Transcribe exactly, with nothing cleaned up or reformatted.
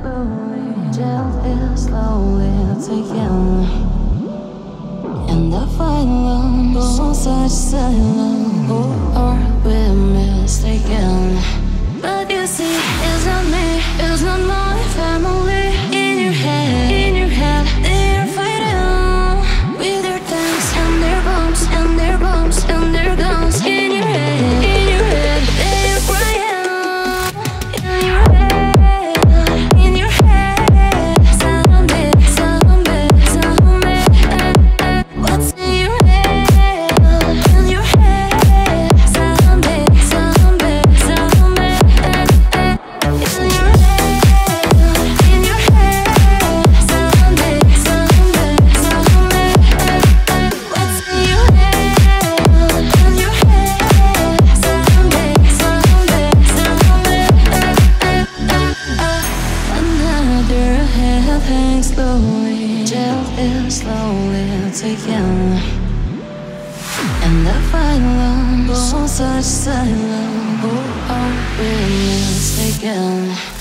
slowly, death is slowly taken. And I find love on such silence, or are we mistaken? But you see, it's not me, it's not my family. In your head, in your head, they're fighting with their tanks and their bombs and their bombs and their guns. In your head, in your head, they're crying. In your head, in your head, zombie, zombie, zombie. What's in your head? In your head, zombie, zombie, zombie. In your head, in your head, zombie, zombie, zombie. What's in your head? In your head, zombie, zombie, zombie. Another head hangs slowly, death is slowly taken. And I find love on such silence, who are we mistaken?